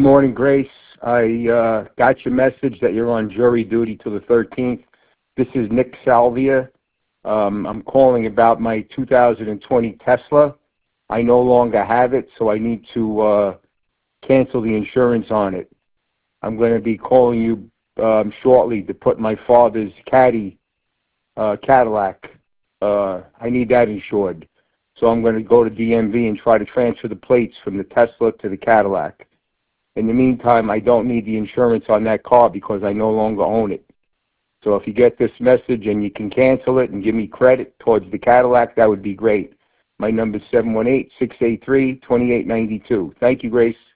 morning, Grace. I got your message that you're on jury duty till the 13th. This is Nick Salvia. I'm calling about my 2020 Tesla. I no longer have it, so I need to cancel the insurance on it. I'm going to be calling you shortly to put my father's Caddy Cadillac. I need that insured. So I'm going to go to DMV and try to transfer the plates from the Tesla to the Cadillac. In the meantime, I don't need the insurance on that car because I no longer own it. So if you get this message and you can cancel it and give me credit towards the Cadillac, that would be great. My number is 718-683-2892. Thank you, Grace.